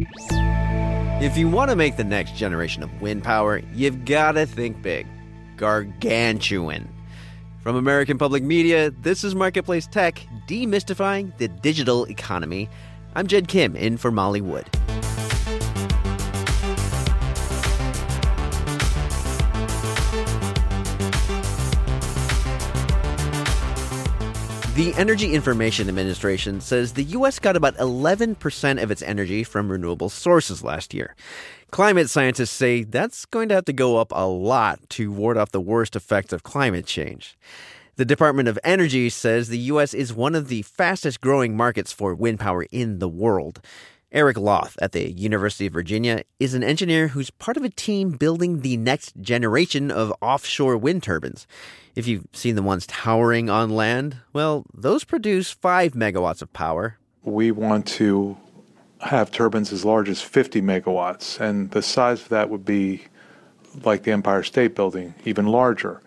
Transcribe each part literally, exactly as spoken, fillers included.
If you want to make the next generation of wind power, you've got to think big. Gargantuan. From American Public Media, this is Marketplace Tech, demystifying the digital economy. I'm Jed Kim, in for Molly Wood. The Energy Information Administration says the U S got about eleven percent of its energy from renewable sources last year. Climate scientists say that's going to have to go up a lot to ward off the worst effects of climate change. The Department of Energy says the U S is one of the fastest growing markets for wind power in the world. Eric Loth at the University of Virginia is an engineer who's part of a team building the next generation of offshore wind turbines. If you've seen the ones towering on land, well, those produce five megawatts of power. We want to have turbines as large as fifty megawatts, and the size of that would be like the Empire State Building, even larger.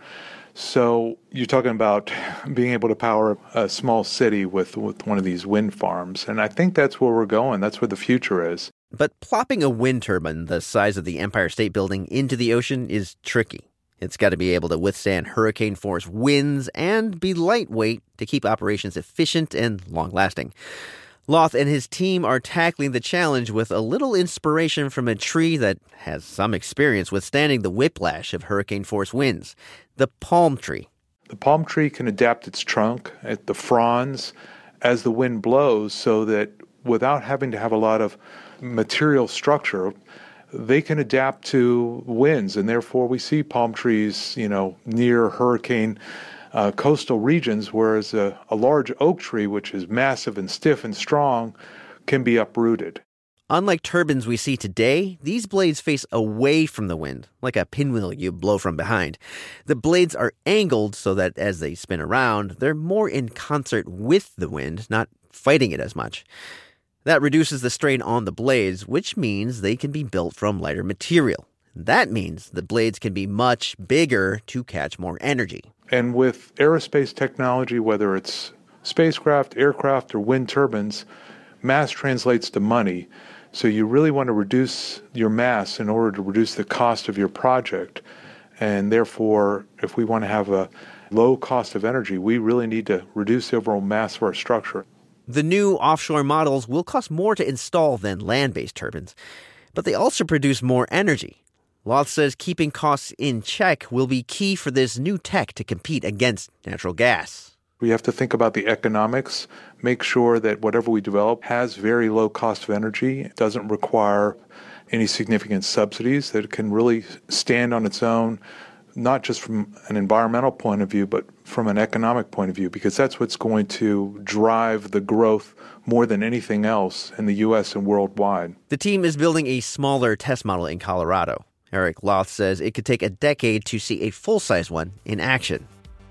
So you're talking about being able to power a small city with, with one of these wind farms, and I think that's where we're going. That's where the future is. But plopping a wind turbine the size of the Empire State Building into the ocean is tricky. It's got to be able to withstand hurricane-force winds and be lightweight to keep operations efficient and long-lasting. Loth and his team are tackling the challenge with a little inspiration from a tree that has some experience withstanding the whiplash of hurricane-force winds, the palm tree. The palm tree can adapt its trunk at the fronds as the wind blows so that without having to have a lot of material structure, they can adapt to winds, and therefore we see palm trees, you know, near hurricane uh, coastal regions, whereas a, a large oak tree, which is massive and stiff and strong, can be uprooted. Unlike turbines we see today, these blades face away from the wind, like a pinwheel you blow from behind. The blades are angled so that as they spin around, they're more in concert with the wind, not fighting it as much. That reduces the strain on the blades, which means they can be built from lighter material. That means the blades can be much bigger to catch more energy. And with aerospace technology, whether it's spacecraft, aircraft, or wind turbines, mass translates to money. So you really want to reduce your mass in order to reduce the cost of your project. And therefore, if we want to have a low cost of energy, we really need to reduce the overall mass of our structure. The new offshore models will cost more to install than land-based turbines, but they also produce more energy. Loth says keeping costs in check will be key for this new tech to compete against natural gas. We have to think about the economics, make sure that whatever we develop has very low cost of energy, it doesn't require any significant subsidies, that it can really stand on its own, not just from an environmental point of view, but from an economic point of view, because that's what's going to drive the growth more than anything else in the U S and worldwide. The team is building a smaller test model in Colorado. Eric Loth says it could take a decade to see a full-size one in action.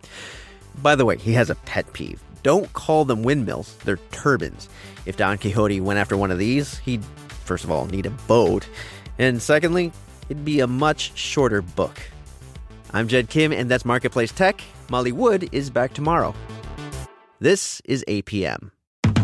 By the way, he has a pet peeve. Don't call them windmills, they're turbines. If Don Quixote went after one of these, he'd, first of all, need a boat. And secondly, it'd be a much shorter book. I'm Jed Kim, and that's Marketplace Tech. Molly Wood is back tomorrow. This is A P M.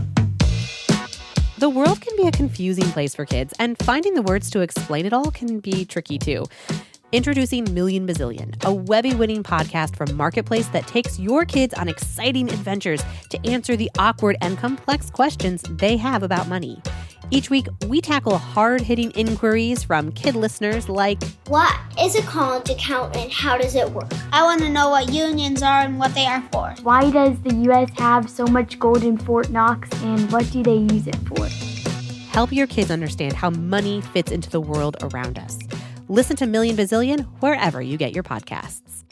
The world can be a confusing place for kids, and finding the words to explain it all can be tricky too. Introducing Million Bazillion, a Webby-winning podcast from Marketplace that takes your kids on exciting adventures to answer the awkward and complex questions they have about money. Each week, we tackle hard-hitting inquiries from kid listeners like, what is a college account and how does it work? I want to know what unions are and what they are for. Why does the U S have so much gold in Fort Knox, and what do they use it for? Help your kids understand how money fits into the world around us. Listen to Million Bazillion wherever you get your podcasts.